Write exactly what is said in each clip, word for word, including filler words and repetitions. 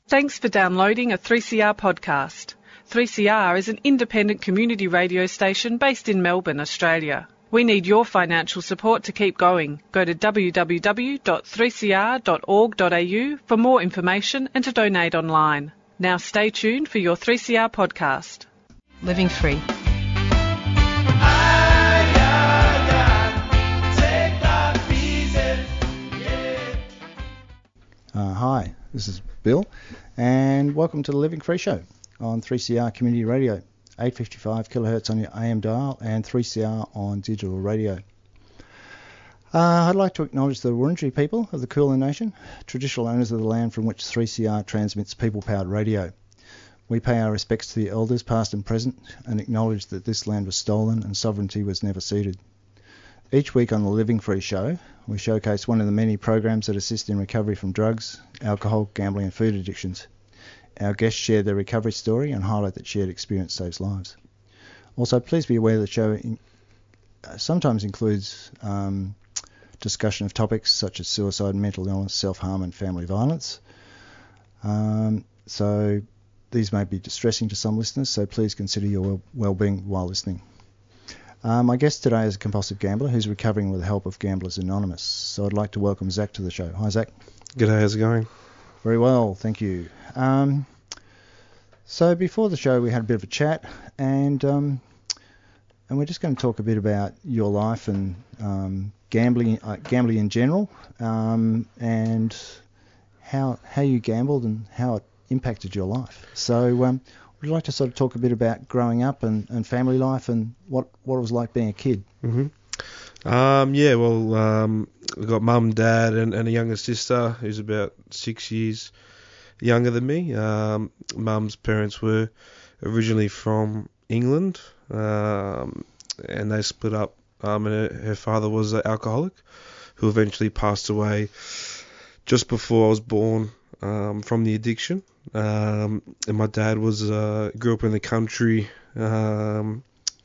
Thanks for downloading a three C R podcast. three C R is an independent community radio station based in Melbourne, Australia. We need your financial support to keep going. Go to w w w dot three c r dot org dot a u for more information and to donate online. Now stay tuned for your three C R podcast. Living Free. Uh, hi, this is Bill, and welcome to the Living Free Show on three C R Community Radio, eight fifty-five kilohertz on your A M dial and three C R on digital radio. Uh, I'd like to acknowledge the Wurundjeri people of the Kulin Nation, traditional owners of the land from which three C R transmits people-powered radio. We pay our respects to the elders past and present and acknowledge that this land was stolen and sovereignty was never ceded. Each week on the Living Free Show, we showcase one of the many programs that assist in recovery from drugs, alcohol, gambling and food addictions. Our guests share their recovery story and highlight that shared experience saves lives. Also, please be aware the show in, uh, sometimes includes um, discussion of topics such as suicide, mental illness, self-harm and family violence. Um, so these may be distressing to some listeners, so please consider your well- well-being while listening. Uh, my guest today is a compulsive gambler who's recovering with the help of Gamblers Anonymous. So I'd like to welcome Zach to the show. Hi, Zach. G'day, how's it going? Very well, thank you. Um, so before the show, we had a bit of a chat, and um, and we're just going to talk a bit about your life and um, gambling, uh, gambling in general, um, and how how you gambled and how it impacted your life. So um, would you like to sort of talk a bit about growing up and, and family life and what, what it was like being a kid? Mm-hmm. Um, yeah, well, um, I've got mum, dad, and, and a younger sister who's about six years younger than me. Um, mum's parents were originally from England, um, and they split up, um, and her, her father was an alcoholic who eventually passed away just before I was born um, from the addiction. Um, and my dad was uh, grew up in the country um,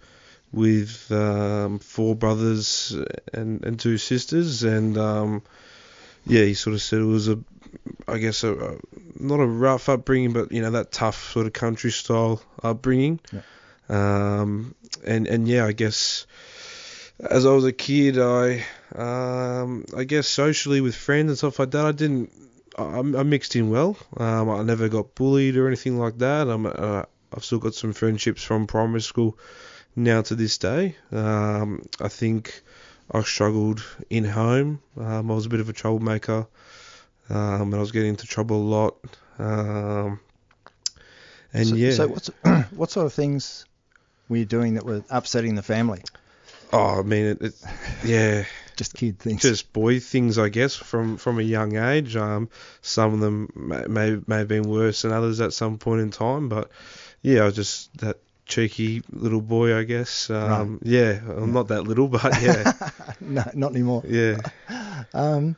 with um, four brothers and, and two sisters, and um, yeah, he sort of said it was a, I guess a, a not a rough upbringing, but you know that tough sort of country style upbringing. Yeah. Um, and and yeah, I guess as I was a kid, I um, I guess socially with friends and stuff like that, I didn't. I, I mixed in well. Um, I never got bullied or anything like that. I'm, uh, I've still got some friendships from primary school now to this day. Um, I think I struggled in home. Um, I was a bit of a troublemaker, um, and I was getting into trouble a lot. Um, and so, yeah. So what's, what sort of things were you doing that were upsetting the family? Oh, I mean, it, it yeah. Just kid things. Just boy things, I guess, from, from a young age. Um, some of them may, may may have been worse than others at some point in time, but yeah, I was just that cheeky little boy, I guess. Um, right. Yeah, I'm yeah. not that little, but yeah. No, not anymore. Yeah. um,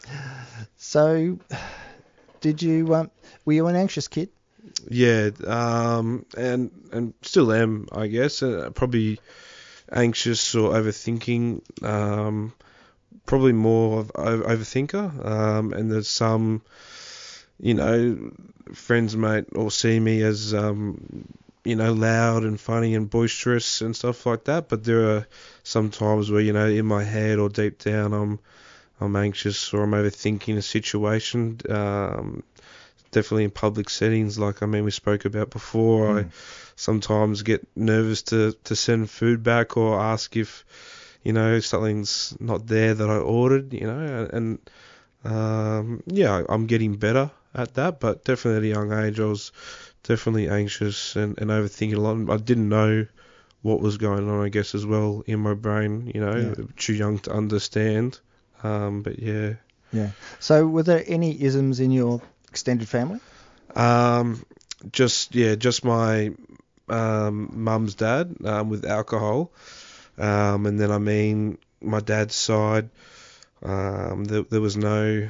so, did you? Um, were you an anxious kid? Yeah. Um, and and still am, I guess. Uh, probably anxious or overthinking. Um. Probably more of overthinker, um, and there's some, you know, friends might all see me as, um, you know, loud and funny and boisterous and stuff like that. But there are some times where, you know, in my head or deep down, I'm, I'm anxious or I'm overthinking a situation. Um, definitely in public settings, like I mean we spoke about before. Mm. I sometimes get nervous to to send food back or ask if, you know, something's not there that I ordered, you know, and, um, yeah, I'm getting better at that, but definitely at a young age, I was definitely anxious and, and overthinking a lot. I didn't know what was going on, I guess, as well in my brain, you know, yeah. Too young to understand, um, but yeah. Yeah. So were there any isms in your extended family? Um, just, yeah, just my um, mum's dad um, with alcohol. Um, and then, I mean, my dad's side, um, there, there was no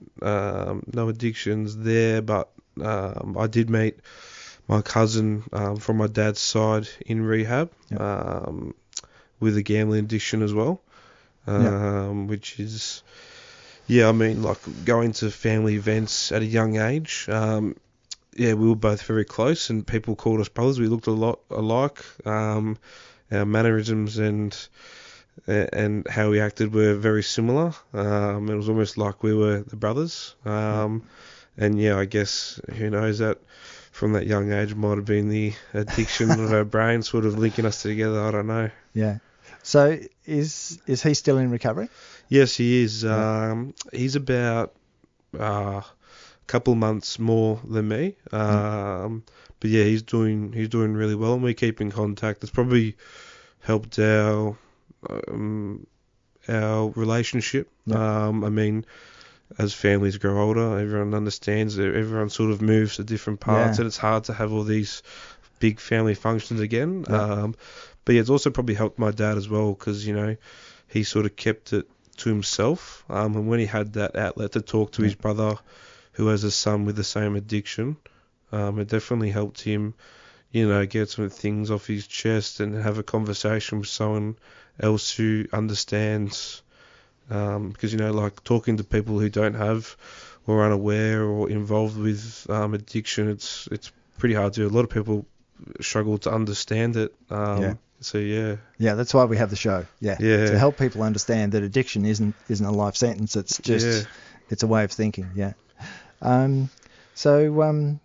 um, no addictions there, but um, I did meet my cousin um, from my dad's side in rehab yep. um, with a gambling addiction as well, um, yep. which is, yeah, I mean, like going to family events at a young age, um, yeah, we were both very close, and people called us brothers. We looked a lot alike. Um, our mannerisms and and how we acted were very similar. Um, it was almost like we were the brothers. Um, and yeah, I guess who knows, that from that young age might have been the addiction of our brain sort of linking us together. I don't know. Yeah. So is is he still in recovery? Yes, he is. Yeah. Um, he's about uh, a couple months more than me. Um, but yeah, he's doing he's doing really well, and we keep in contact. It's probably helped our um, our relationship. Yeah. Um, I mean, as families grow older, everyone understands that everyone sort of moves to different parts, Yeah. and it's hard to have all these big family functions again. Yeah. Um, but yeah, it's also probably helped my dad as well, because, you know, he sort of kept it to himself. Um, and when he had that outlet to talk to Yeah. his brother, who has a son with the same addiction, um, it definitely helped him, you know, get some things off his chest and have a conversation with someone else who understands. Um, because, you know, like talking to people who don't have or are unaware or involved with um, addiction, it's it's pretty hard to do. A lot of people struggle to understand it. Um, Yeah. So, yeah. Yeah, that's why we have the show. Yeah. Yeah. To help people understand that addiction isn't isn't a life sentence. It's just Yeah. it's a way of thinking. Yeah. Um. So um.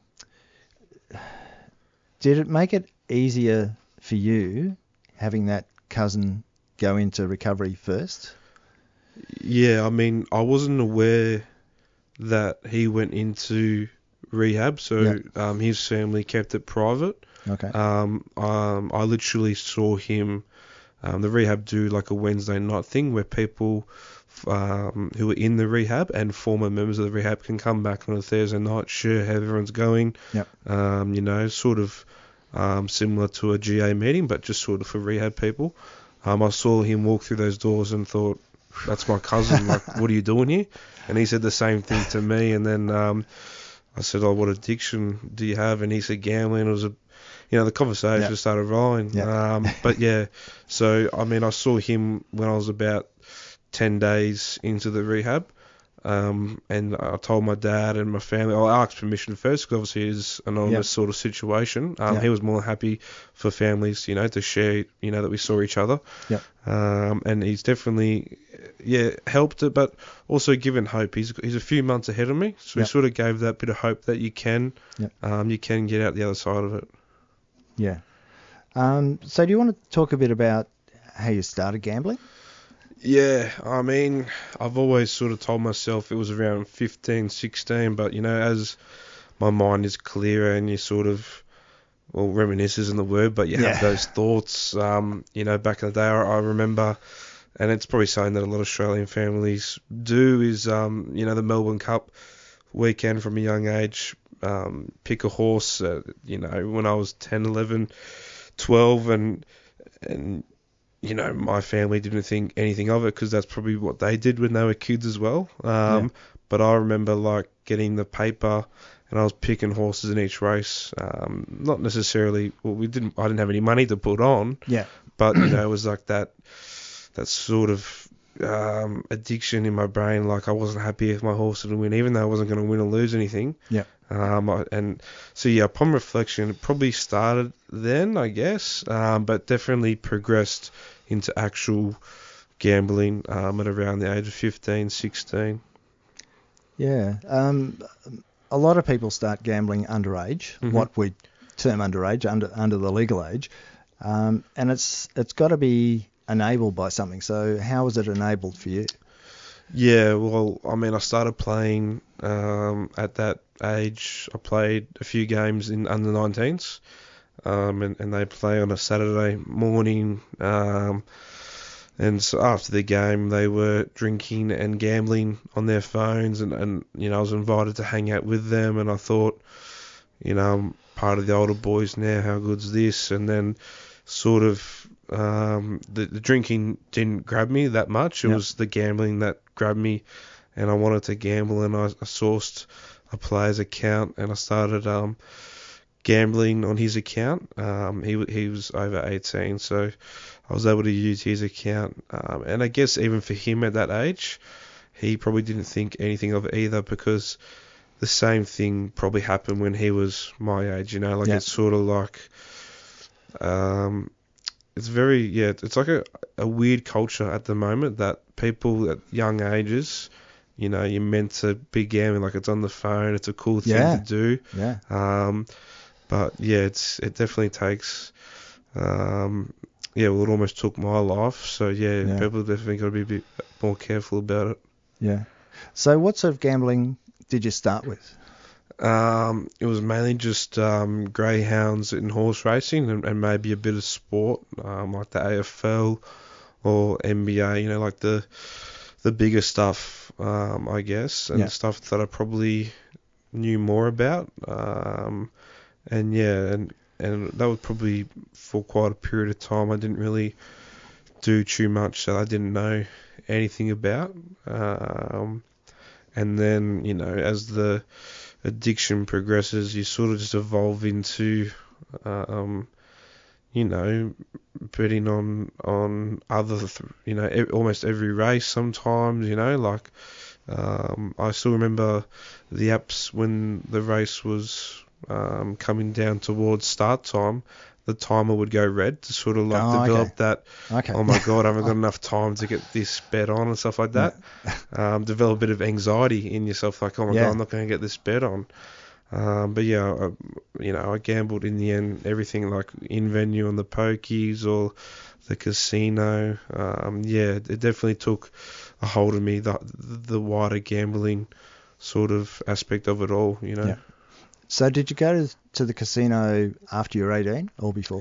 Did it make it easier for you having that cousin go into recovery first? Yeah, I mean, I wasn't aware that he went into rehab, so Yeah. um, his family kept it private. Okay. Um, um, I literally saw him, um, the rehab do like a Wednesday night thing where people um, who are in the rehab and former members of the rehab can come back on a Thursday night, share how everyone's going. Yep. Um, you know, sort of um, similar to a G A meeting, but just sort of for rehab people. Um, I saw him walk through those doors and thought, that's my cousin, like, what are you doing here? And he said the same thing to me, and then um, I said, oh, what addiction do you have? And he said gambling. It was a, you know, the conversation Yeah. started rolling. Yeah. Um, but yeah, so, I mean, I saw him when I was about ten days into the rehab. Um, and I told my dad and my family, I asked permission first, because obviously it's an anonymous Yep. sort of situation. Um, Yep. He was more than happy for families, you know, to share, you know, that we saw each other. Yep. Um, and he's definitely, yeah, helped it, but also given hope. He's he's a few months ahead of me, so Yep. he sort of gave that bit of hope that you can, Yep. um, you can get out the other side of it. Yeah. Um. So do you want to talk a bit about how you started gambling? Yeah, I mean, I've always sort of told myself it was around fifteen, sixteen, but, you know, as my mind is clearer and you sort of, well, reminisce isn't the word, but you Yeah. have those thoughts, um, you know, back in the day, I, I remember, and it's probably something that a lot of Australian families do, is, um, you know, the Melbourne Cup weekend from a young age, um, pick a horse, uh, you know, when I was ten, eleven, twelve, and, and, you know, my family didn't think anything of it, because that's probably what they did when they were kids as well. Um, Yeah. But I remember, like, getting the paper, and I was picking horses in each race. Um, not necessarily, well, we didn't, I didn't have any money to put on, Yeah. but, you know, it was like that, that sort of um, addiction in my brain. Like, I wasn't happy if my horse didn't win, even though I wasn't going to win or lose anything. Yeah. Um, I, and so, yeah, upon reflection, it probably started then, I guess, um, but definitely progressed into actual gambling um, at around the age of fifteen, sixteen. Yeah. Um. A lot of people start gambling underage, Mhm. what we term underage, under under the legal age, um, and it's it's got to be enabled by something. So how was it enabled for you? Yeah, well, I mean, I started playing um, at that age. I played a few games in under nineteens, um, and, and they play on a Saturday morning. Um, and so after the game, they were drinking and gambling on their phones, and, and you know, I was invited to hang out with them, and I thought, you know, I'm part of the older boys now. How good's this? And then sort of um, the, the drinking didn't grab me that much. It Yep. was the gambling that grabbed me, and I wanted to gamble, and I, I sourced a player's account, and I started um, gambling on his account. Um, he he was over eighteen, so I was able to use his account. Um, and I guess even for him at that age, he probably didn't think anything of it either, because the same thing probably happened when he was my age, you know, like Yeah. it's sort of like, um, it's very, yeah, it's like a, a weird culture at the moment that people at young ages, you know, you're meant to be gambling, like it's on the phone, it's a cool thing Yeah. to do. Yeah. Um, but yeah, it's, it definitely takes, um, yeah, well, it almost took my life. So yeah, Yeah. people definitely got to be a bit more careful about it. Yeah. So what sort of gambling did you start with? Um, it was mainly just um, greyhounds and horse racing, and, and maybe a bit of sport, um, like the A F L or N B A. You know, like the the bigger stuff, um, I guess, and Yeah. stuff that I probably knew more about. Um, and yeah, and and that was probably for quite a period of time. I didn't really do too much that I didn't know anything about. Um, and then, you know, as the addiction progresses, you sort of just evolve into, um, you know, betting on on other, th- you know, e- almost every race sometimes, you know, like, um, I still remember the apps when the race was um, coming down towards start time, the timer would go red to sort of like Oh, develop okay. that, Okay. oh my God, I haven't got enough time to get this bet on and stuff like that. Um, develop a bit of anxiety in yourself, like, oh my Yeah. God, I'm not going to get this bet on. Um, but yeah, I, you know, I gambled in the end, everything like in venue on the pokies or the casino. Um, yeah, it definitely took a hold of me, the the wider gambling sort of aspect of it all, you know. Yeah. So did you go to, to the casino after you were eighteen or before?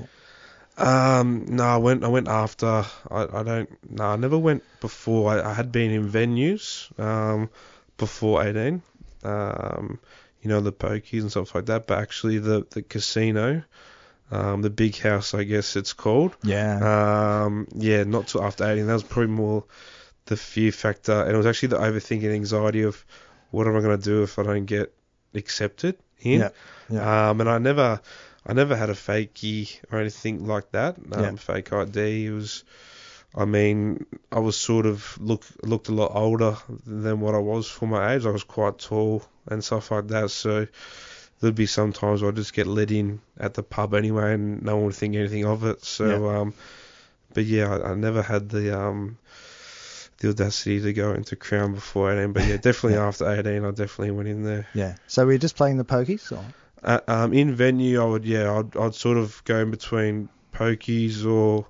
Um, no, I went. I went after. I, I don't. No, I never went before. I, I had been in venues. Um, before eighteen. Um, you know, the pokies and stuff like that. But actually, the the casino, um, the big house, I guess it's called. Yeah. Um, yeah, not till after eighteen. That was probably more the fear factor, and it was actually the overthinking, anxiety of what am I going to do if I don't get accepted in. Yeah. Yeah. Um, and I never. I never had a fakie or anything like that. Um, Yeah. Fake I D. It was, I mean, I was sort of look looked a lot older than what I was for my age. I was quite tall and stuff like that. So there'd be sometimes I'd just get let in at the pub anyway, and no one would think anything of it. So, um, but yeah, I, I never had the um the audacity to go into Crown before eighteen. But yeah, definitely Yeah. after eighteen, I definitely went in there. Yeah. So were you just playing the pokies? Or? Uh, um, in venue, I would yeah, I'd I'd sort of go in between pokies or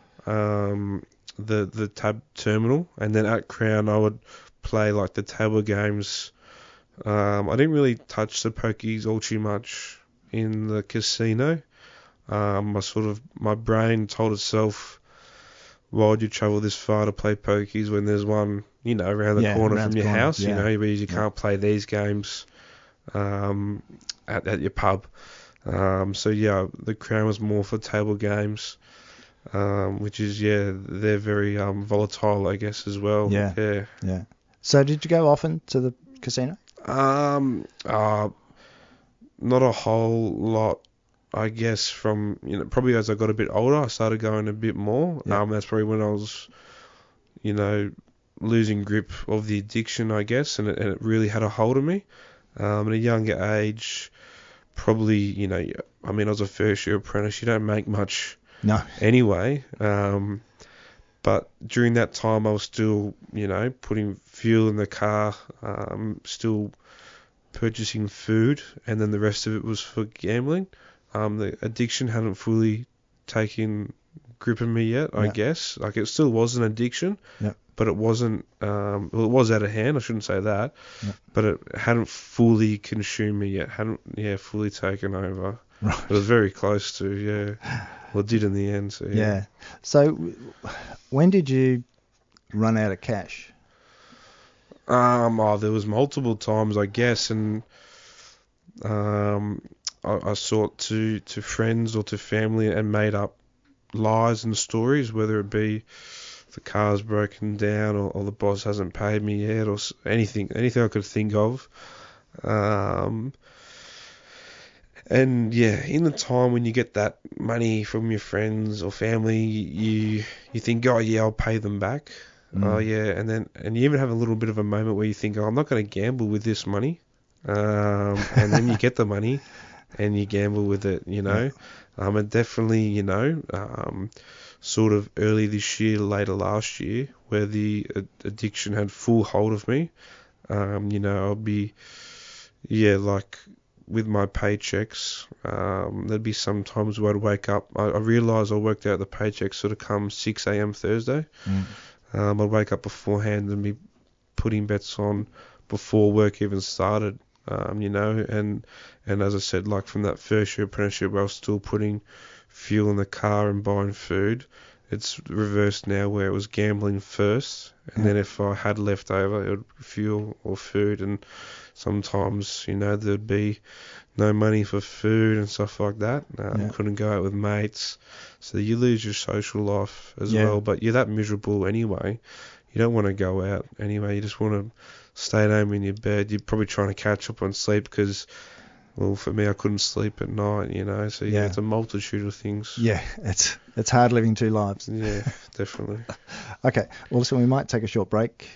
um the the tab terminal, and then at Crown I would play like the table games. Um, I didn't really touch the pokies all too much in the casino. Um, my sort of my brain told itself, why would you travel this far to play pokies when there's one, you know, around the Yeah, corner around from the your corner, house, you yeah. know, where you Yeah. can't play these games um, at, at your pub. Um, so yeah, the Crown was more for table games, um, which is, yeah, they're very um, volatile, I guess, as well. Yeah. Yeah. Yeah. So did you go often to the casino? Um, uh, not a whole lot, I guess, from, you know, probably as I got a bit older, I started going a bit more. Yeah. Um, that's probably when I was, you know, losing grip of the addiction, I guess, and it, and it really had a hold of me. Um, at a younger age, probably, you know, I mean, I was a first year apprentice, you don't make much No. anyway. Um, but during that time, I was still, you know, putting fuel in the car, um, still purchasing food, and then the rest of it was for gambling. Um, the addiction hadn't fully taken grip of me yet, I Yeah. guess. Like, it still was an addiction, Yeah. but it wasn't, um, well, it was out of hand, I shouldn't say that, Yeah. but it hadn't fully consumed me yet, hadn't, yeah, fully taken over. Right. It was very close to, yeah. Well, it did in the end, so yeah. Yeah. So w- when did you run out of cash? Um, oh, there was multiple times, I guess, and um, I, I sought to, to friends or to family and made up lies and stories, whether it be the car's broken down or, or the boss hasn't paid me yet or s- anything, anything I could think of. Um, and yeah, in the time when you get that money from your friends or family, you you think, oh yeah, I'll pay them back. Mm. Oh yeah, and then and you even have a little bit of a moment where you think, oh, I'm not going to gamble with this money. um, and then you get the money and you gamble with it, you know. Yeah. Um, and definitely, you know, um, sort of early this year, later last year, where the uh, addiction had full hold of me. Um, you know, I'll be, yeah, like with my paychecks, um, there'd be some times where I'd wake up. I, I realised I worked out the paychecks sort of come six a.m. Thursday. Mm. Um, I'd wake up beforehand and be putting bets on before work even started. Um, you know, and and as I said, like from that first year apprenticeship, I was still putting fuel in the car and buying food. It's reversed now where it was gambling first, and yeah. then if I had left over, it would be fuel or food, and sometimes, you know, there'd be no money for food and stuff like that. Um, yeah. Couldn't go out with mates, so you lose your social life as yeah. well, but you're that miserable anyway. You don't want to go out anyway, you just want to stay at home in your bed. You're probably trying to catch up on sleep because, well, for me, I couldn't sleep at night, you know. So yeah, yeah. it's a multitude of things. Yeah, it's it's hard living two lives. Yeah, definitely. Okay, well, listen, we might take a short break.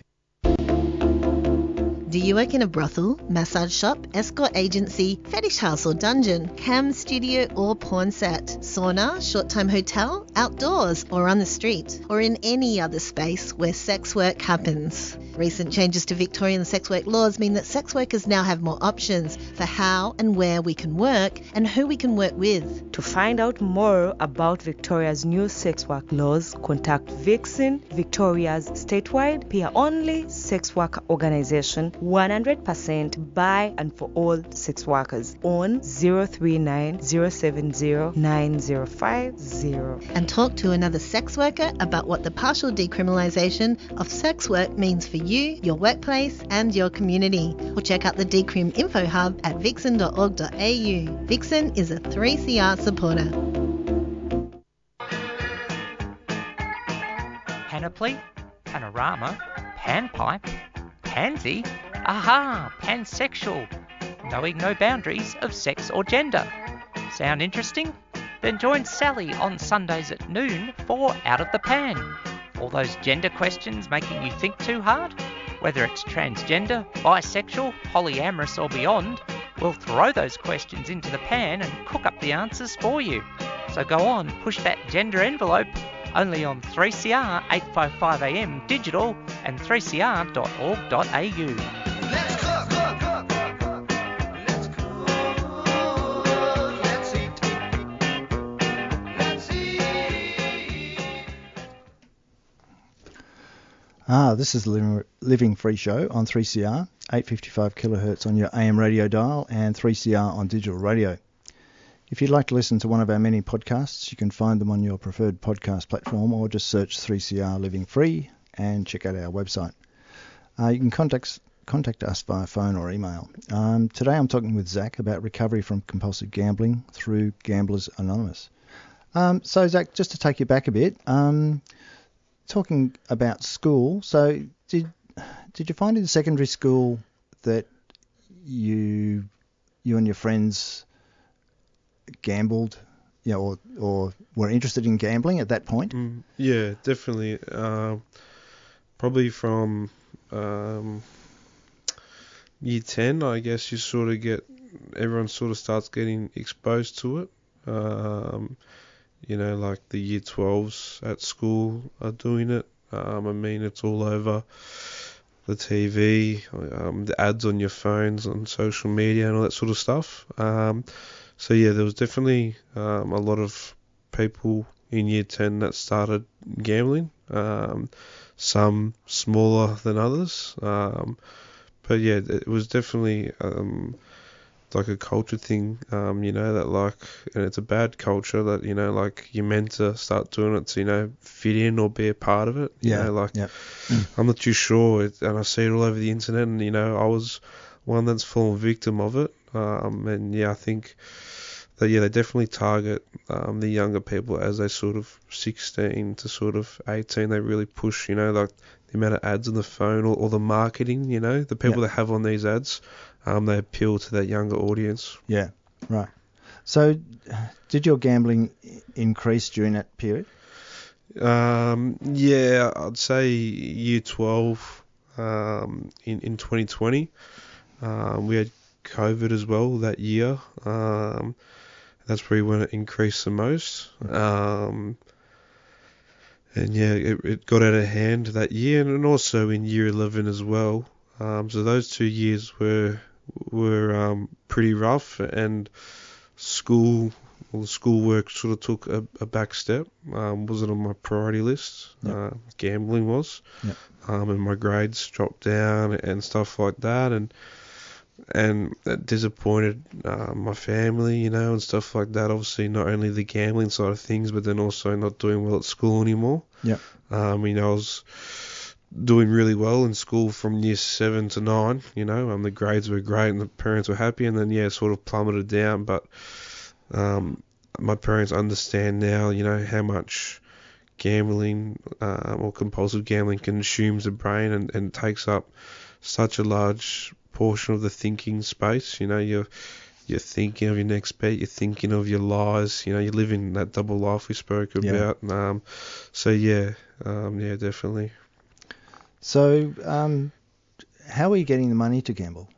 Do you work in a brothel, massage shop, escort agency, fetish house or dungeon, cam studio or porn set, sauna, short-time hotel, outdoors or on the street, or in any other space where sex work happens? Recent changes to Victorian sex work laws mean that sex workers now have more options for how and where we can work and who we can work with. To find out more about Victoria's new sex work laws, contact Vixen, Victoria's statewide peer-only sex worker organization, one hundred percent by and for all sex workers, on zero three nine, zero seven zero, nine zero five zero. And talk to another sex worker about what the partial decriminalisation of sex work means for you, your workplace and your community. Or check out the Decrim Info Hub at vixen dot org dot a u. Vixen is a three C R supporter. Panoply, panorama, panpipe, pansy, aha, pansexual, knowing no boundaries of sex or gender. Sound interesting? Then join Sally on Sundays at noon for Out of the Pan. All those gender questions making you think too hard? Whether it's transgender, bisexual, polyamorous or beyond, we'll throw those questions into the pan and cook up the answers for you. So go on, push that gender envelope, only on three C R eight fifty-five A M digital and three c r dot org dot a u. Let's cook, cook, cook, cook, cook. Let's cook. Let's eat. Let's eat. Ah, this is the Living, Living Free Show on three C R, eight fifty-five kilohertz on your A M radio dial and three C R on digital radio. If you'd like to listen to one of our many podcasts, you can find them on your preferred podcast platform or just search three C R Living Free and check out our website. Uh, you can contact contact us via phone or email. Um, today I'm talking with Zach about recovery from compulsive gambling through Gamblers Anonymous. Um, so Zach, just to take you back a bit, um, talking about school, so did did you find in secondary school that you you and your friends gambled, you know, or, or were interested in gambling at that point? Mm, yeah, definitely. Uh, probably from um, year ten, I guess, you sort of get, everyone sort of starts getting exposed to it. Um, you know, like the year twelves at school are doing it. Um, I mean, it's all over the T V, um, the ads on your phones, on social media and all that sort of stuff. Um, So yeah, there was definitely um, a lot of people in year ten that started gambling. Um, some smaller than others, um, but yeah, it was definitely um, like a culture thing. Um, you know, that like, and it's a bad culture that, you know, like you're meant to start doing it to, you know, fit in or be a part of it. You yeah. know, like yeah. I'm not too sure, it, and I see it all over the internet, and you know, I was one that's fallen victim of it. Um, and yeah, I think that, yeah, they definitely target um, the younger people as they sort of sixteen to sort of eighteen. They really push, you know, like the amount of ads on the phone or, or the marketing, you know, the people yep. that have on these ads, um, they appeal to that younger audience. Yeah, right. So did your gambling increase during that period? Um, yeah, I'd say year twelve um, in, in twenty twenty. Um, we had COVID as well that year. Um, that's probably when it increased the most. Um, and yeah, it, it got out of hand that year, and also in year eleven as well. Um, so those two years were were um, pretty rough, and school well, schoolwork sort of took a, a back step. Um, wasn't on my priority list. Yep. Uh, gambling was, Yep. um, and my grades dropped down and stuff like that, and and that disappointed uh, my family, you know, and stuff like that. Obviously, not only the gambling side of things, but then also not doing well at school anymore. Yep. Um, you know, I was doing really well in school from year seven to nine, you know, um, the grades were great and the parents were happy, and then, yeah, sort of plummeted down, but um, my parents understand now, you know, how much gambling uh, or compulsive gambling consumes the brain and, and takes up such a large portion of the thinking space. You know, you're you're thinking of your next bet, you're thinking of your lies, you know, you're living that double life we spoke about. Yeah. Um, so yeah, um, yeah, definitely. So, um, how are you getting the money to gamble?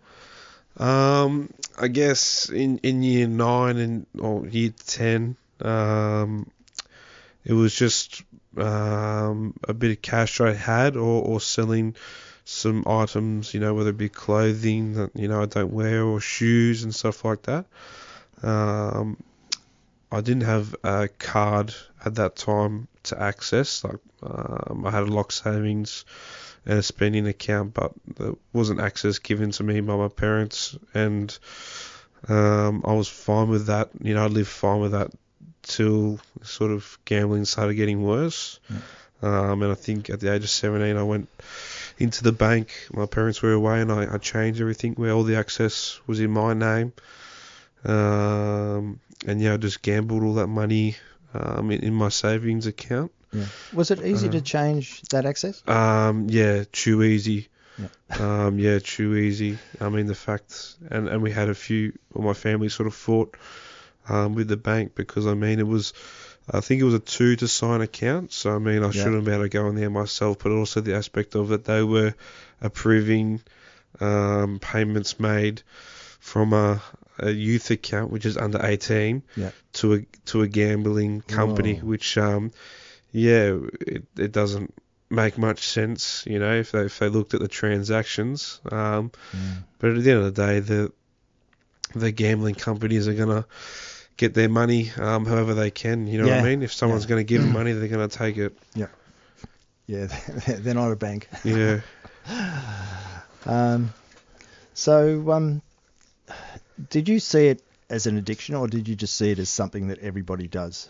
Um, I guess in, in year nine and or year ten, um, it was just um, a bit of cash I had, or, or selling some items, you know, whether it be clothing that, you know, I don't wear, or shoes and stuff like that. Um, I didn't have a card at that time to access. Like, um, I had a lock savings and a spending account, but there wasn't access given to me by my parents, and um, I was fine with that. You know, I lived fine with that till sort of gambling started getting worse. Yeah. Um, and I think at the age of seventeen, I went into the bank. My parents were away, and I, I changed everything where all the access was in my name. Um, and yeah, I just gambled all that money um, in, in my savings account. Yeah. Was it easy Uh, to change that access? Um, yeah, too easy. Yeah. um, yeah, too easy. I mean, the fact, and, and we had a few, well, my family sort of fought um, with the bank, because, I mean, it was, I think it was a two to sign account. So, I mean, I Yeah. shouldn't be able to go in there myself, but also the aspect of it, they were approving um, payments made from a, a youth account, which is under eighteen, Yeah. to a to a gambling company, Whoa. which, um, yeah, it, it doesn't make much sense, you know, if they if they looked at the transactions. Um, Yeah. but at the end of the day, the the gambling companies are gonna get their money um, however they can. You know what Yeah. I mean? If someone's Yeah. gonna give them money, they're gonna take it. Yeah, they're not a bank. Yeah. Um, so, um, did you see it as an addiction, or did you just see it as something that everybody does?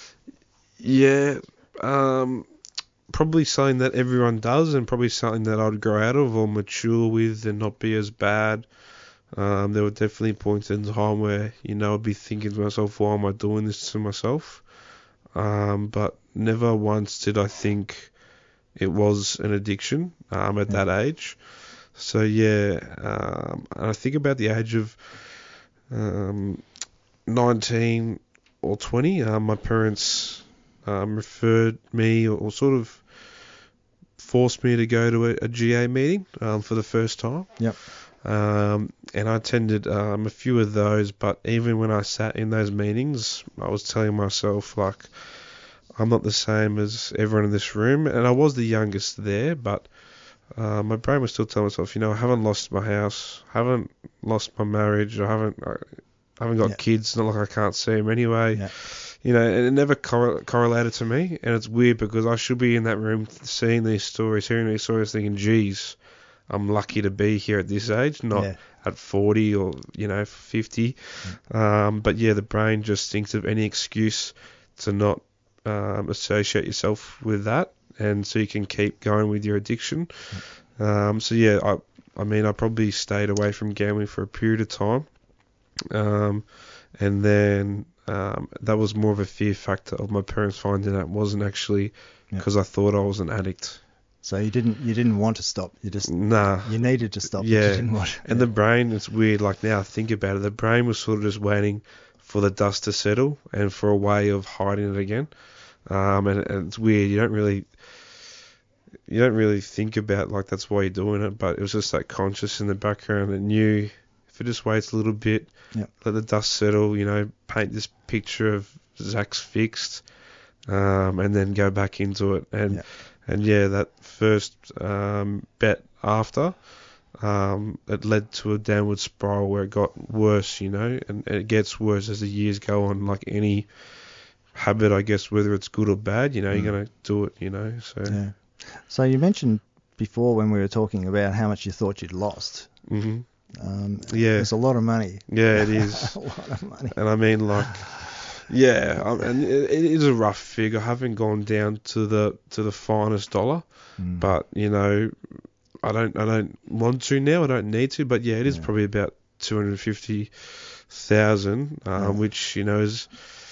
Yeah. Um, probably something that everyone does, and probably something that I'd grow out of or mature with and not be as bad. Um, there were definitely points in time where, you know, I'd be thinking to myself, why am I doing this to myself? Um, but never once did I think it was an addiction um, at Yeah. that age. So, yeah, um, and I think about the age of um, nineteen or twenty, um, my parents um, referred me, or, or sort of forced me to go to a, a G A meeting um, for the first time. Yep. Um, and I attended um, a few of those, but even when I sat in those meetings, I was telling myself, like, I'm not the same as everyone in this room. And I was the youngest there, but uh, my brain was still telling myself, you know, I haven't lost my house, haven't lost my marriage, I haven't I haven't got Yeah. kids, not like I can't see them anyway. Yeah. You know, and it never correl- correlated to me. And it's weird, because I should be in that room seeing these stories, hearing these stories, thinking, geez, I'm lucky to be here at this age, not Yeah. at forty or, you know, fifty. Um, but yeah, the brain just thinks of any excuse to not um, associate yourself with that, and so you can keep going with your addiction. Um, so yeah, I, I mean, I probably stayed away from gambling for a period of time, um, and then um, that was more of a fear factor of my parents finding out. It wasn't actually Yeah. because I thought I was an addict. So you didn't you didn't want to stop. You just Nah. you needed to stop. But Yeah. you didn't want. And the brain, it's weird, like now I think about it, the brain was sort of just waiting for the dust to settle and for a way of hiding it again. Um, and, and it's weird, you don't really, you don't really think about like that's why you're doing it, but it was just like conscious in the background. It knew if it just waits a little bit, Yep. let the dust settle, you know, paint this picture of Zach's fixed, um, and then go back into it. And Yep. and yeah, that first um, bet after, um, it led to a downward spiral where it got worse, you know, and it gets worse as the years go on, like any habit, I guess, whether it's good or bad, you know, Mm. you're going to do it, you know, so. Yeah. So you mentioned before when we were talking about how much you thought you'd lost. hmm Um, Yeah. There's a lot of money. Yeah, it is. a lot of money. And I mean, like, yeah, um, and it, it is a rough figure. I haven't gone down to the to the finest dollar, Mm. but you know, I don't I don't want to now. I don't need to. But yeah, it is Yeah. probably about two hundred fifty thousand, um, Yeah. which you know is.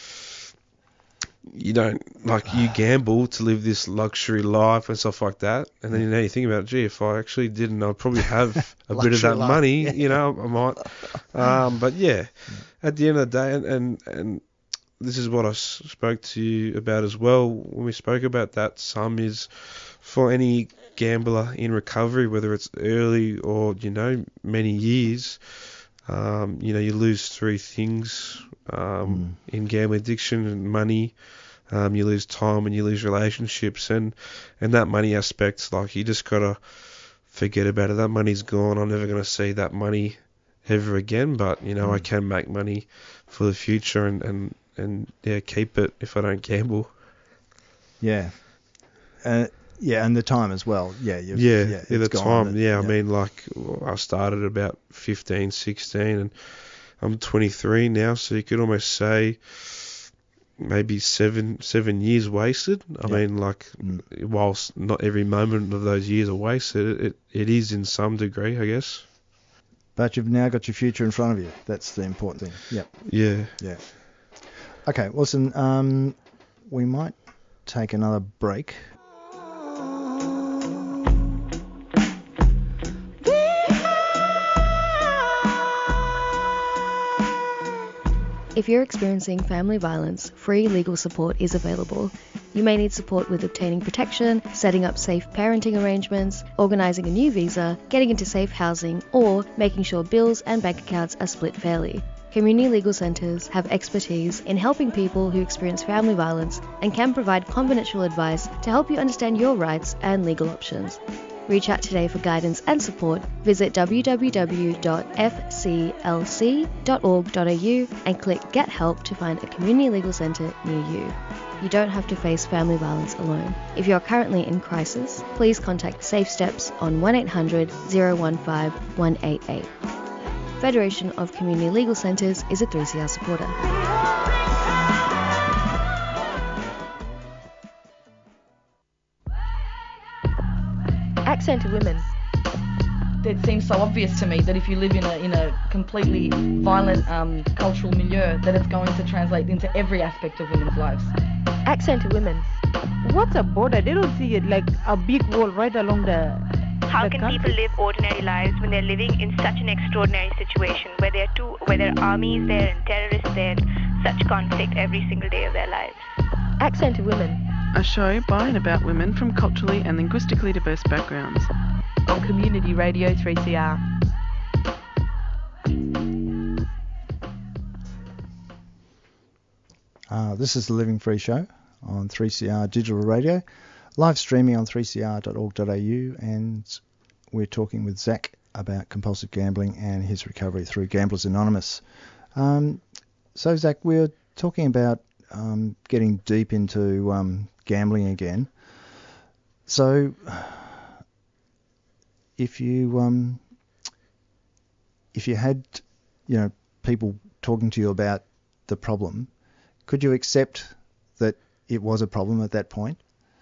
You don't like you gamble to live this luxury life and stuff like that, and then you know you think about, gee, if I actually didn't, I'd probably have a bit of Luxury that life, money, yeah. you know, I might. Um, but yeah, at the end of the day, and, and and this is what I s- spoke to you about as well when we spoke about that sum is for any gambler in recovery, whether it's early or you know many years. Um, you know, you lose three things um, in gambling addiction and money. Um, you lose time and you lose relationships, and and that money aspect, like you just gotta forget about it. That money's gone. I'm never gonna see that money ever again. But you know, I can make money for the future, and and and yeah, keep it if I don't gamble. Yeah. Uh, yeah, and the time as well. Yeah. You've, Yeah, yeah, yeah, it's the gone. time. Yeah, I mean, like I started about fifteen, sixteen, and I'm twenty-three now, so you could almost say maybe seven seven years wasted. I Yeah. mean, like, Mm. whilst not every moment of those years are wasted, it it is in some degree, I guess. But you've now got your future in front of you. That's the important thing. Yep. Yeah. Yeah. Okay, listen, um, we might take another break. If you're experiencing family violence, free legal support is available. You may need support with obtaining protection, setting up safe parenting arrangements, organising a new visa, getting into safe housing, or making sure bills and bank accounts are split fairly. Community legal centres have expertise in helping people who experience family violence and can provide confidential advice to help you understand your rights and legal options. Reach out today for guidance and support. Visit w w w dot f c l c dot org dot a u and click Get Help to find a community legal centre near you. You don't have to face family violence alone. If you are currently in crisis, please contact Safe Steps on one eight hundred, zero one five, one eight eight. Federation of Community Legal Centres is a three C R supporter. Accent to women. It seems so obvious to me that if you live in a in a completely violent um, cultural milieu, that it's going to translate into every aspect of women's lives. Accent to women. What's a border? They don't see it like a big wall right along the. How the can country. people live ordinary lives when they're living in such an extraordinary situation where there are two, where there are armies there and terrorists there, and such conflict every single day of their lives? Accent to women. A show by and about women from culturally and linguistically diverse backgrounds. On Community Radio three C R. Uh, this is the Living Free Show on three C R Digital Radio, live streaming on three c r dot org dot a u, and we're talking with Zach about compulsive gambling and his recovery through Gamblers Anonymous. Um, so, Zach, we're talking about um, getting deep into um, gambling again. So, if you um, if you had, you know, people talking to you about the problem, could you accept that it was a problem at that point?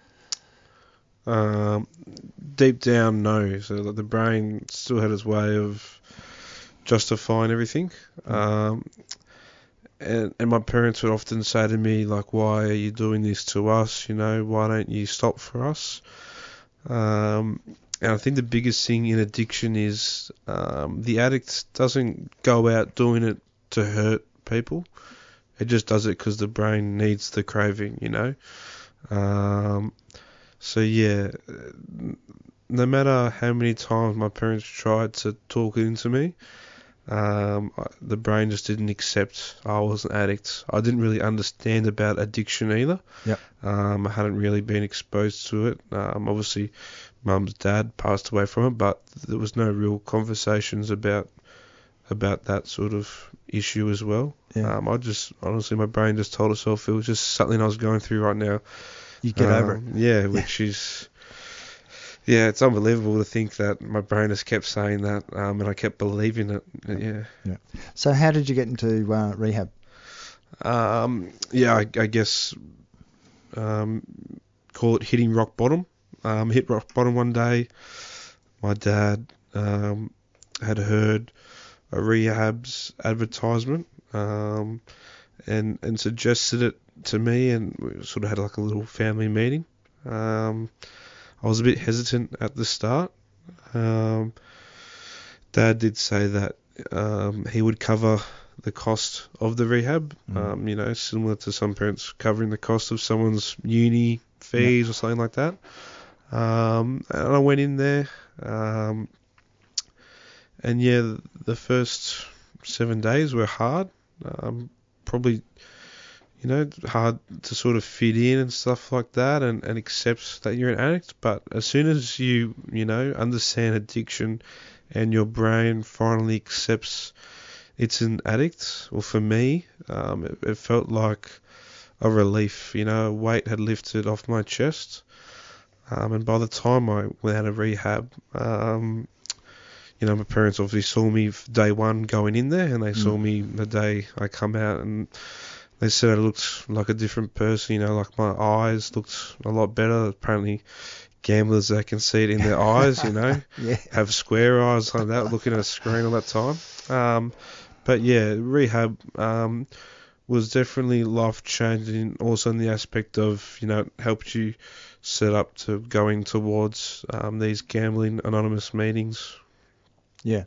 Um, deep down, no. So like, the brain still had its way of justifying everything. Um, and, and my parents would often say to me, like, why are you doing this to us? You know, why don't you stop for us? Um, and I think the biggest thing in addiction is um, the addict doesn't go out doing it to hurt people. It just does it because the brain needs the craving, you know. Um, so yeah, no matter how many times my parents tried to talk it into me, Um, I- the brain just didn't accept I was an addict. I didn't really understand about addiction either. Yep. Um, I hadn't really been exposed to it. Um, obviously, mum's dad passed away from it, but there was no real conversations about about that sort of issue as well. Yeah. Um, I just, honestly, my brain just told itself it was just something I was going through right now. You get over it. Um, Yeah, which is, yeah, it's unbelievable to think that my brain just kept saying that, um, and I kept believing it. Yeah. Yeah. So how did you get into uh, rehab? Um, yeah, I, I guess, um, call it hitting rock bottom. Um, hit rock bottom one day. My dad um, had heard a rehab's advertisement um, and and suggested it to me, and we sort of had like a little family meeting. Um, I was a bit hesitant at the start. Um, Dad did say that um, he would cover the cost of the rehab, Mm. um, you know, similar to some parents covering the cost of someone's uni fees or something like that. Um, and I went in there, um, and yeah, the first seven days were hard. Um, probably, you know, hard to sort of fit in and stuff like that, and, and accept that you're an addict. But as soon as you, you know, understand addiction, and your brain finally accepts it's an addict, well, for me, um, it, it felt like a relief. You know, a weight had lifted off my chest. Um, and by the time I went out of rehab, um, you know, my parents obviously saw me day one going in there, and they saw Mm. me the day I come out, and they said I looked like a different person. You know, like my eyes looked a lot better. Apparently, gamblers, they can see it in their eyes. You know, Yeah. have square eyes like that, looking at a screen all that time. Um, but yeah, rehab um, was definitely life changing. Also in the aspect of, you know, it helped you set up to going towards um, these gambling anonymous meetings. Yeah.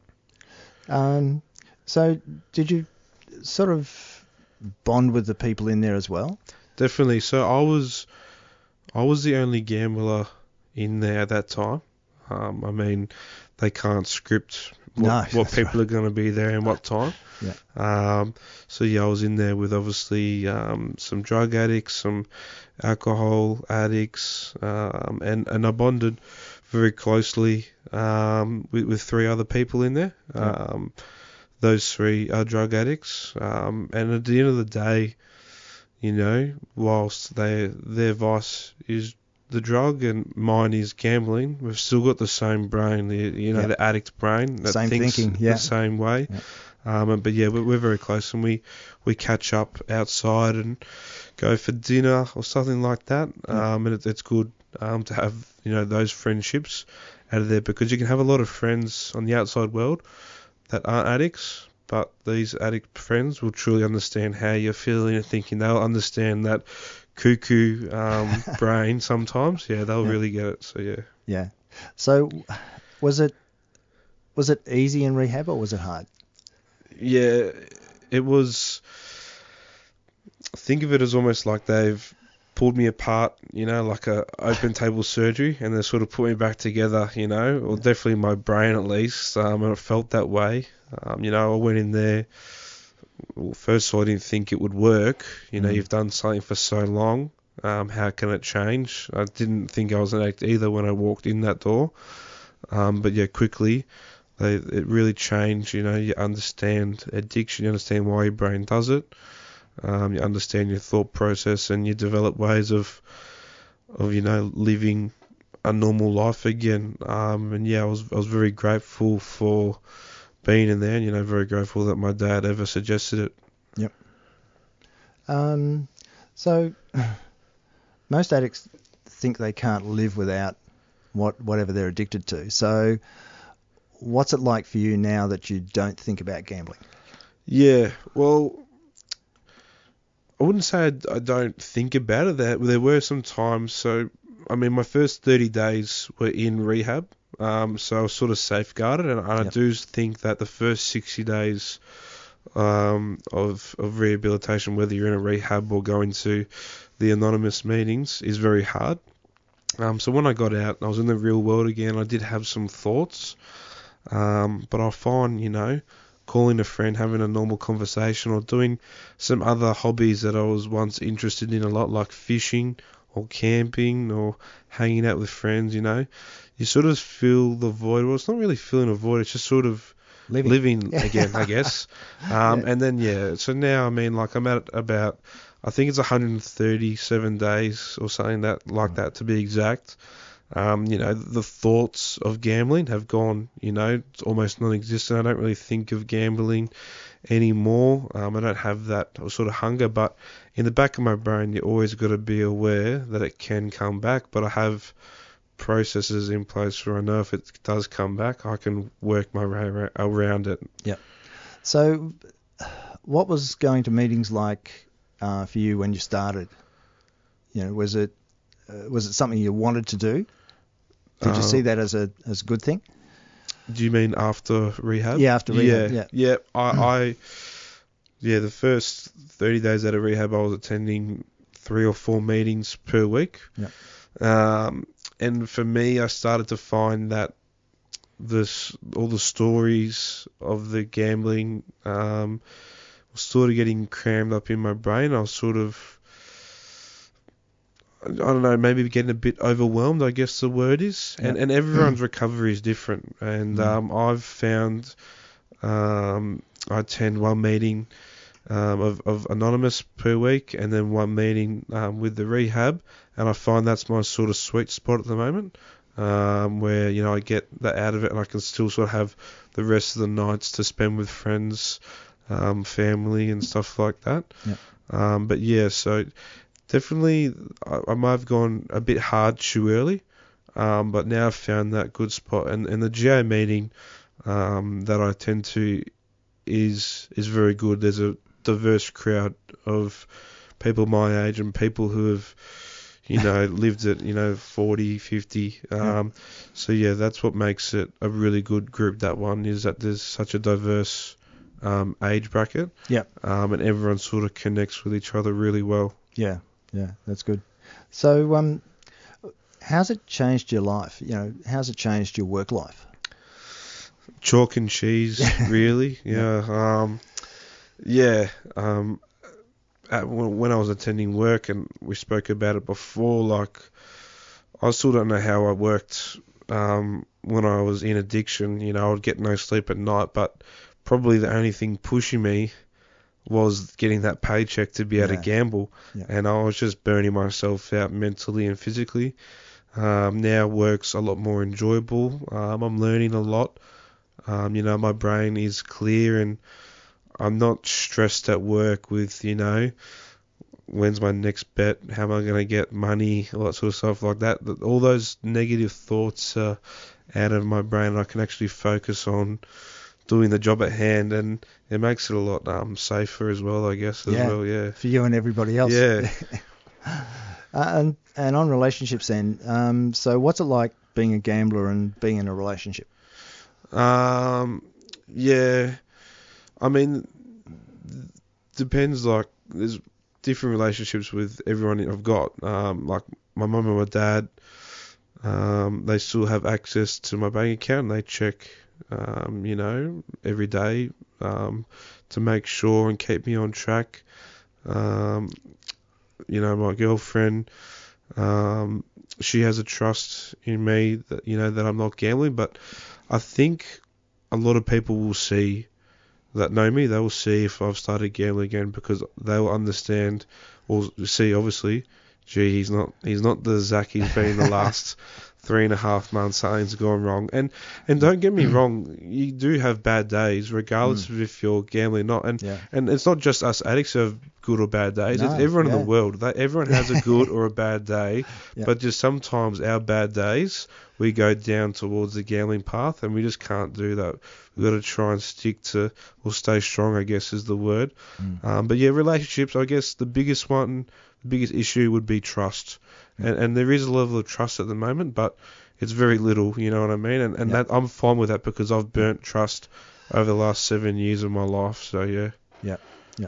Um, so did you sort of bond with the people in there as well? Definitely. So I was, I was the only gambler in there at that time. Um, I mean, they can't script what, No, what that's people are going to be there and what time. Yeah. Um, so yeah, I was in there with obviously um, some drug addicts, some alcohol addicts, um, and and I bonded very closely um, with, with three other people in there. Yeah. Um, those three are drug addicts, um, and at the end of the day, you know, whilst they their vice is the drug and mine is gambling, we've still got the same brain, the you know Yeah. the addict brain that Same thinks thinking, yeah. the same way. Yeah. Um, but yeah, we're, we're very close, and we, we catch up outside and go for dinner or something like that. Yeah. Um, and it, it's good um, to have, you know, those friendships out of there, because you can have a lot of friends on the outside world that aren't addicts, but these addict friends will truly understand how you're feeling and thinking. They'll understand that cuckoo um, brain sometimes. Yeah, they'll Yeah. really get it. So yeah. Yeah. So was it was it easy in rehab or was it hard? Yeah, it was. Think of it as almost like they've pulled me apart, you know, like a open table surgery, and they sort of put me back together, you know, or definitely my brain at least, um, and it felt that way. Um, you know, I went in there. Well, first of all, I didn't think it would work. You know, Mm. you've done something for so long. Um, how can it change? I didn't think I was an addict either when I walked in that door. Um, but yeah, quickly. They, it really changed, you know, you understand addiction, you understand why your brain does it, um, you understand your thought process, and you develop ways of, of you know, living a normal life again. Um, and yeah, I was I was very grateful for being in there, and, you know, very grateful that my dad ever suggested it. Yep. Um, so most addicts think they can't live without what whatever they're addicted to. So what's it like for you now that you don't think about gambling? Yeah, well, I wouldn't say I, I don't think about it. There, there were some times. So, I mean, my first thirty days were in rehab, um, so I was sort of safeguarded, and, and I Yep. do think that the first sixty days um, of of rehabilitation, whether you're in a rehab or going to the anonymous meetings, is very hard. Um, so when I got out, I was in the real world again. I did have some thoughts. Um, but I find, you know, calling a friend, having a normal conversation, or doing some other hobbies that I was once interested in a lot, like fishing or camping or hanging out with friends, you know, you sort of fill the void. Well, it's not really filling a void, it's just sort of living, living again, I guess. Um, yeah. And then, yeah, so now, I mean, like I'm at about, I think it's one hundred thirty-seven days or something that like that to be exact. Um, you know, the thoughts of gambling have gone, you know, it's almost non-existent. I don't really think of gambling anymore. Um, I don't have that sort of hunger, but in the back of my brain, you always got to be aware that it can come back. But I have processes in place where I know if it does come back, I can work my way around it. Yeah. So, what was going to meetings like uh, for you when you started? You know, was it uh, was it something you wanted to do? Did you uh, see that as a as a good thing? Do you mean after rehab? Yeah, after rehab. Yeah, yeah. yeah I, I, yeah, the first thirty days out of rehab, I was attending three or four meetings per week. Yeah. Um, and for me, I started to find that this all the stories of the gambling um, was sort of getting crammed up in my brain. I was sort of, I don't know, maybe getting a bit overwhelmed, I guess the word is. And, yeah. and everyone's recovery is different. And mm. um, I've found um, I attend one meeting um, of, of Anonymous per week and then one meeting um, with the rehab. And I find that's my sort of sweet spot at the moment, um, where, you know, I get that out of it and I can still sort of have the rest of the nights to spend with friends, um, family and stuff like that. Yeah. Um, but yeah, so... Definitely, I, I might have gone a bit hard too early, um, but now I've found that good spot. And, and the G A meeting um, that I attend to is is very good. There's a diverse crowd of people my age and people who have, you know, lived at, you know, forty, fifty. Um, yeah. So, yeah, that's what makes it a really good group, that one, is that there's such a diverse um, age bracket. Yeah. Um, and everyone sort of connects with each other really well. Yeah. Yeah, that's good. So, um, how's it changed your life? You know, how's it changed your work life? Chalk and cheese, really. Yeah. Um, yeah. Um, at, when I was attending work, and we spoke about it before, like, I still don't know how I worked um, when I was in addiction. You know, I would get no sleep at night, but probably the only thing pushing me was getting that paycheck to be able yeah. to gamble. Yeah. And I was just burning myself out mentally and physically. Um, now work's a lot more enjoyable. Um, I'm learning a lot. Um, you know, my brain is clear and I'm not stressed at work with, you know, when's my next bet, how am I going to get money, all that sort of stuff like that. All those negative thoughts are out of my brain. I can actually focus on doing the job at hand, and it makes it a lot um, safer as well, I guess, as yeah, well, yeah. For you and everybody else. Yeah. uh, and and on relationships then, um, so what's it like being a gambler and being in a relationship? Um, yeah, I mean, depends, like, there's different relationships with everyone I've got. Um, like, my mum and my dad, um, they still have access to my bank account, and they check Um, you know, every day um, to make sure and keep me on track. Um, you know, my girlfriend, um, she has a trust in me that, you know, that I'm not gambling, but I think a lot of people will see that know me, they will see if I've started gambling again, because they will understand or see, obviously, gee, he's not, he's not the Zach he's been the last three and a half months, something's gone wrong. And and don't get me wrong, you do have bad days, regardless mm. of if you're gambling or not. And yeah. and it's not just us addicts who have good or bad days. No, it's everyone yeah. in the world. They, everyone has a good or a bad day. Yeah. But just sometimes our bad days, we go down towards the gambling path, and we just can't do that. We've got to try and stick to, or stay strong, I guess is the word. Mm. Um, but yeah, relationships, I guess the biggest one, the biggest issue would be trust. And, and there is a level of trust at the moment, but it's very little, you know what I mean? And, and yep. that I'm fine with that, because I've burnt trust over the last seven years of my life. So, yeah. Yeah, yeah.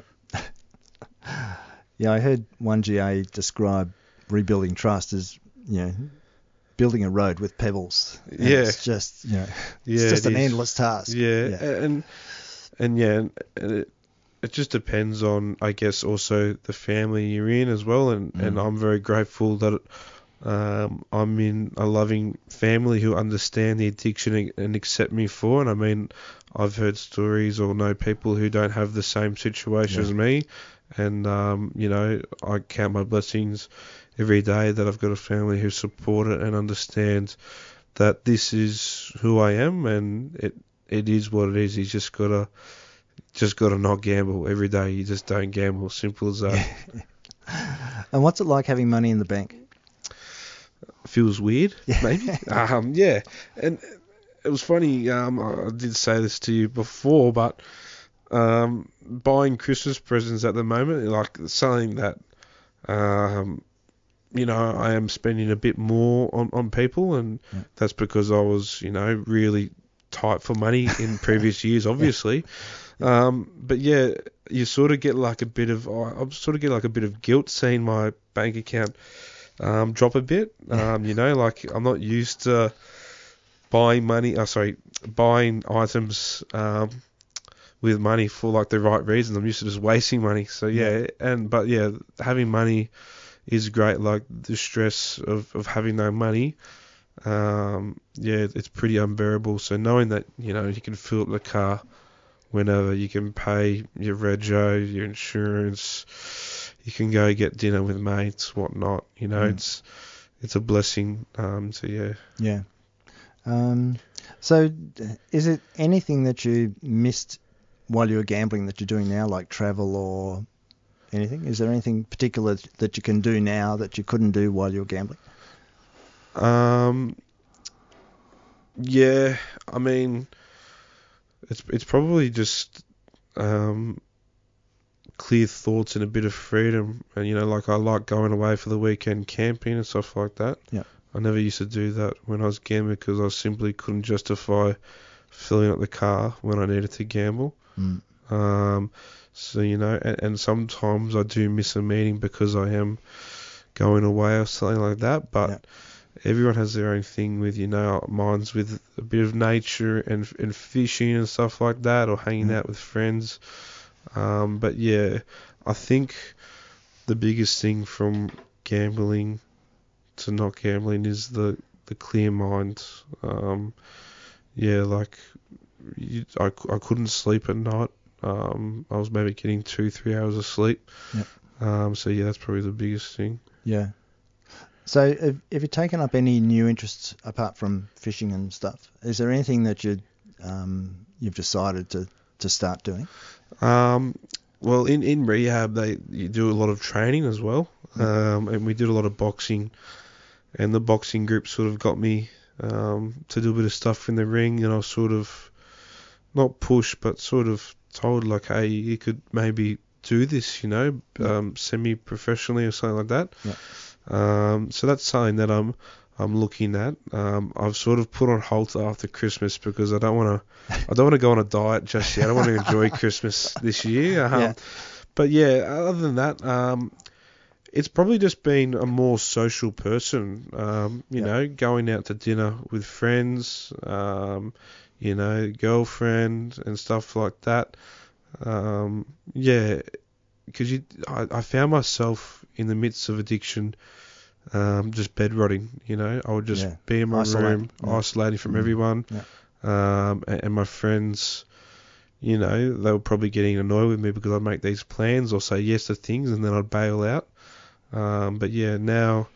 yeah, I heard one G A describe rebuilding trust as, you know, building a road with pebbles. And yeah. It's just, you know, yeah, it's just it an is. endless task. Yeah. yeah. And and yeah, and it, it just depends on, I guess, also the family you're in as well, and, Mm. and I'm very grateful that um, I'm in a loving family who understand the addiction and, and accept me for it. I mean, I've heard stories or know people who don't have the same situation Yeah. as me, and um, you know, I count my blessings every day that I've got a family who support it and understand that this is who I am, and it it is what it is. You just gotta just gotta not gamble every day. You just don't gamble. Simple as that. And what's it like having money in the bank? Feels weird, Yeah. maybe. um, yeah, and it was funny. Um, I did say this to you before, but um, buying Christmas presents at the moment, like something that um, you know, I am spending a bit more on, on people, and Yeah. that's because I was, you know, really tight for money in previous years, obviously. Um, but yeah, you sort of get like a bit of, I sort of get like a bit of guilt seeing my bank account um, drop a bit. Um, you know, like I'm not used to buying money, oh, sorry, buying items um, with money for like the right reasons. I'm used to just wasting money. So yeah, and but yeah, having money is great. Like the stress of, of having no money, um, yeah, it's pretty unbearable. So knowing that, you know, you can fill up the car whenever, you can pay your rego, your insurance, you can go get dinner with mates, whatnot, you know, Mm. it's it's a blessing. Um, so yeah. Yeah. Um, so d- is it anything that you missed while you were gambling that you're doing now, like travel or anything? Is there anything particular that you can do now that you couldn't do while you were gambling? Um, yeah, I mean, it's it's probably just um, clear thoughts and a bit of freedom. And, you know, like I like going away for the weekend camping and stuff like that. Yeah. I never used to do that when I was gambling because I simply couldn't justify filling up the car when I needed to gamble. Mm. Um, so, you know, and, and sometimes I do miss a meeting because I am going away or something like that. But Yeah. everyone has their own thing with, you know, mine's with a bit of nature and and fishing and stuff like that, or hanging Mm. out with friends. Um, but yeah, I think the biggest thing from gambling to not gambling is the, the clear mind. Um, yeah, like you, I, I couldn't sleep at night. Um, I was maybe getting two, three hours of sleep. Yep. Um, so yeah, that's probably the biggest thing. Yeah. So have, have you taken up any new interests apart from fishing and stuff? Is there anything that you um, you've decided to, to start doing? Um, well, in, in rehab, they you do a lot of training as well, um, and we did a lot of boxing, and the boxing group sort of got me um, to do a bit of stuff in the ring, and I was sort of not pushed, but sort of told like, hey, you could maybe do this, you know, um, semi-professionally or something like that. Yeah. Um, so that's something that I'm I'm looking at. Um, I've sort of put on hold after Christmas because I don't want to I don't want to go on a diet just yet. I want to enjoy Christmas this year. Um, Yeah. But yeah, other than that, um, it's probably just been a more social person. Um, you Yeah. know, going out to dinner with friends, um, you know, girlfriend and stuff like that. Um, yeah, because you, I, I found myself in the midst of addiction, um, just bedrotting. You know, I would just Yeah. be in my Isolating, room, yeah. isolating from Mm. everyone. Yeah. Um, and, and my friends, you know, they were probably getting annoyed with me because I'd make these plans or say yes to things and then I'd bail out. Um, but yeah, now,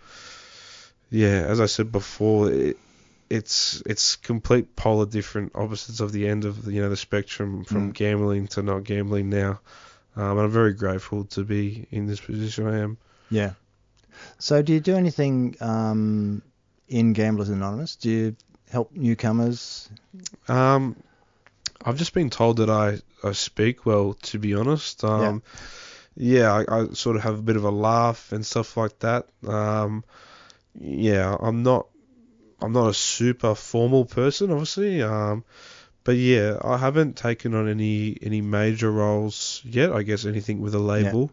yeah, as I said before, it, it's it's complete polar different opposites of the end of the, you know, the spectrum from Mm. gambling to not gambling now. Um, and I'm very grateful to be in this position I am. Yeah. So do you do anything um, in Gamblers Anonymous? Do you help newcomers? Um, I've just been told that I, I speak well, to be honest. Um, yeah, I, I sort of have a bit of a laugh and stuff like that. Um, yeah, I'm not I'm not a super formal person, obviously. Um, but yeah, I haven't taken on any any major roles yet. I guess anything with a label.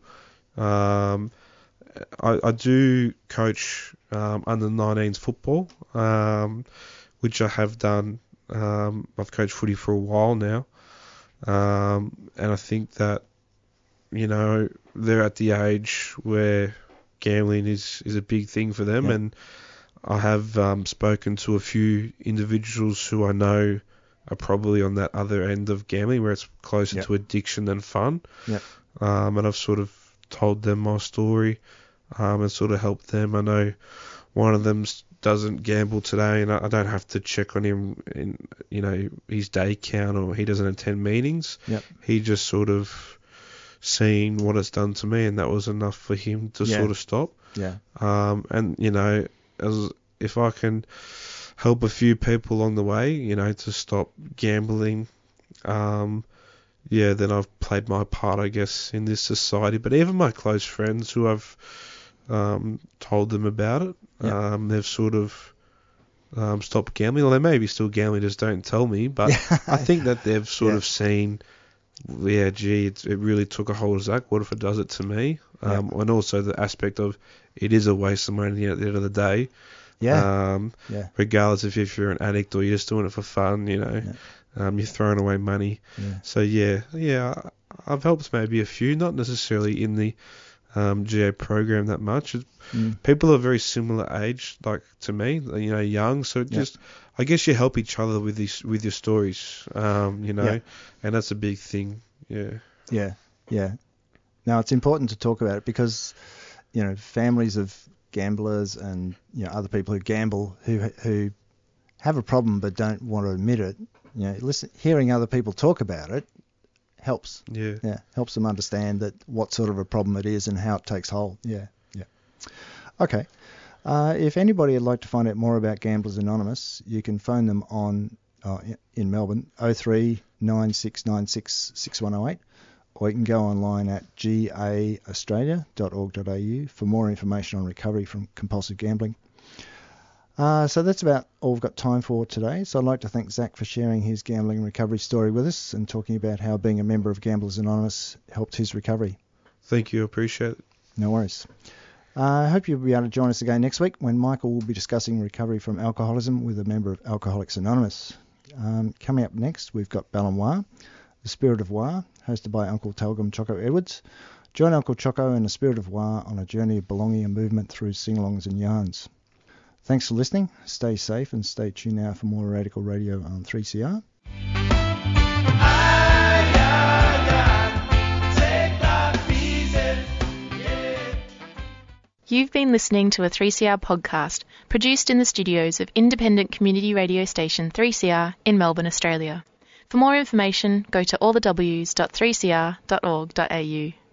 Um, I, I do coach um, under nineteens football, um, which I have done. Um, I've coached footy for a while now. Um, and I think that, you know, they're at the age where gambling is, is a big thing for them. Yep. And I have um, spoken to a few individuals who I know are probably on that other end of gambling, where it's closer Yep. to addiction than fun. Yep. Um, and I've sort of told them my story um, and sort of helped them. I know one of them doesn't gamble today, and I, I don't have to check on him in, you know, his day count, or he doesn't attend meetings. Yep. He just sort of seen what it's done to me, and that was enough for him to Yeah. sort of stop. Yeah. Um, and, you know, as if I can help a few people along the way, you know, to stop gambling, um, yeah, then I've played my part, I guess, in this society. But even my close friends who I've um, told them about it, Yeah. um, they've sort of um, stopped gambling. Or they may be still gambling, just don't tell me. But I think that they've sort Yeah. of seen, yeah, gee, it, it really took a hold of Zach. What if it does it to me? Um, And also the aspect of it is a waste of money at the end of the day. Yeah. Um, Yeah. Regardless if, if you're an addict or you're just doing it for fun, you know, um, you're throwing away money. Yeah. So yeah, yeah, I- I've helped maybe a few, not necessarily in the um, G A program that much. It- Mm. People are very similar age, like to me, you know, young. So it Yeah. just, I guess you help each other with these with your stories, um, you know, Yeah. and that's a big thing. Yeah. Yeah, yeah. Now it's important to talk about it because, you know, families of gamblers and, you know, other people who gamble who who have a problem but don't want to admit it. You know, listen, hearing other people talk about it helps. Yeah. Yeah, helps them understand that what sort of a problem it is and how it takes hold. Yeah, yeah. Okay. Uh, if anybody would like to find out more about Gamblers Anonymous, you can phone them on uh, in Melbourne oh three nine six nine six six one oh eight, or you can go online at g a australia dot org dot a u for more information on recovery from compulsive gambling. Uh, so that's about all we've got time for today. So I'd like to thank Zach for sharing his gambling recovery story with us and talking about how being a member of Gamblers Anonymous helped his recovery. Thank you. Appreciate it. No worries. Uh, I hope you'll be able to join us again next week when Michael will be discussing recovery from alcoholism with a member of Alcoholics Anonymous. Um, coming up next, we've got Balanoir, The Spirit of Wa, hosted by Uncle Talgum Choco Edwards. Join Uncle Choco and The Spirit of Wa on a journey of belonging and movement through sing-alongs and yarns. Thanks for listening. Stay safe and stay tuned now for more Radical Radio on three C R. You've been listening to a three C R podcast produced in the studios of independent community radio station three C R in Melbourne, Australia. For more information, go to all the w s dot three c r dot org dot a u.